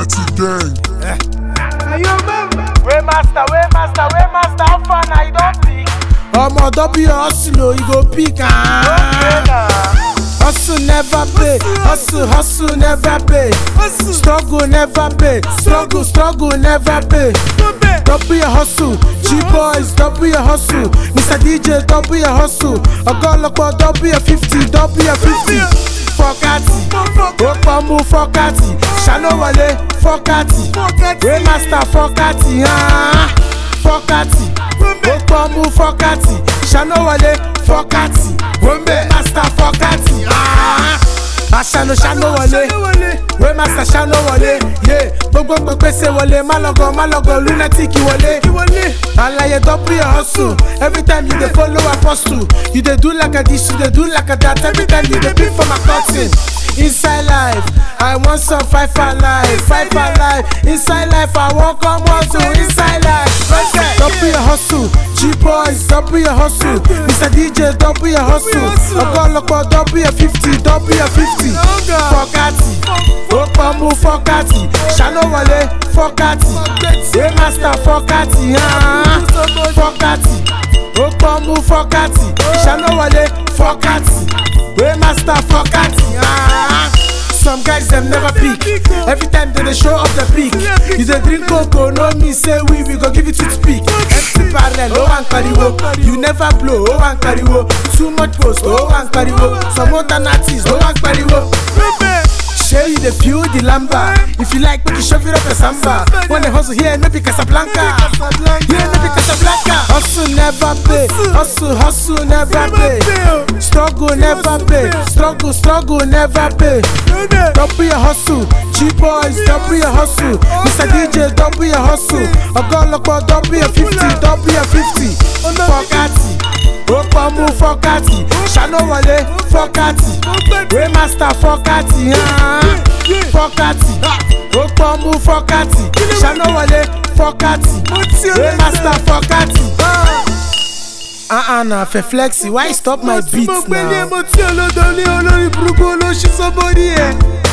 Lunatic gang. Waymaster, how far now you don't pick? Omo double your hustle, you go pick Hustle never pay, hustle never pay. Struggle never pay, struggle never pay. Double your hustle, G-boys double your hustle. Mr. DJ double your hustle. Ogolopo double your 50, double your 50. Fokati, Opamu Fokati, Shalowale Fokati, Waymaster Fokati, Fokati, Opamu Fokati, Shalowale Fokati, Waymaster Fokati, Shalowale, Waymaster Shalowale, yeah. Gbogbo pese wale, Malogo, Lunatic wale. Alaye double your hustle. Every time you dey follow apostle, you dey do like a this, you dey do like a that. Every time you dey pick for my cutting. Inside life, I want some five alive. Inside life, I want come on to inside life. Double your hustle, G-boys double your hustle. Mr. DJ double your hustle. Ogolopo double your 50, double your 50. Fokati, Opamu Fokati, Shalowale Fokati, Waymaster Fokati, Fokati, Opamu Fokati, Shalowale Fokati, Waymaster Fokati. Some guys them never pick. Every time they show up the peak. You dey drink cocoa, no me say we go give you toothpick. Empty barrel, oh and kariwo. You never blow, oh and kariwo. Too much post, oh and kariwo. Some other artists, oh and kariwo. Share you the feel the lamba. If you like, make you shove it up a samba. When they hustle here, maybe Casablanca. Yeah, maybe Casablanca. Hustle never pay. Hustle never pay. Struggle never pay. Struggle never pay. Double your hustle. G-boys double your hustle. Mr. DJ double your hustle. Ogolopo double your 50, double your 50. Fokati, Opamu Fokati, Shalowale Fokati, Waymaster Fokati, Fokati, Opamu Fokati, Shalowale Fokati, Waymaster Fokati. Nah, for flexi, why stop my beats now?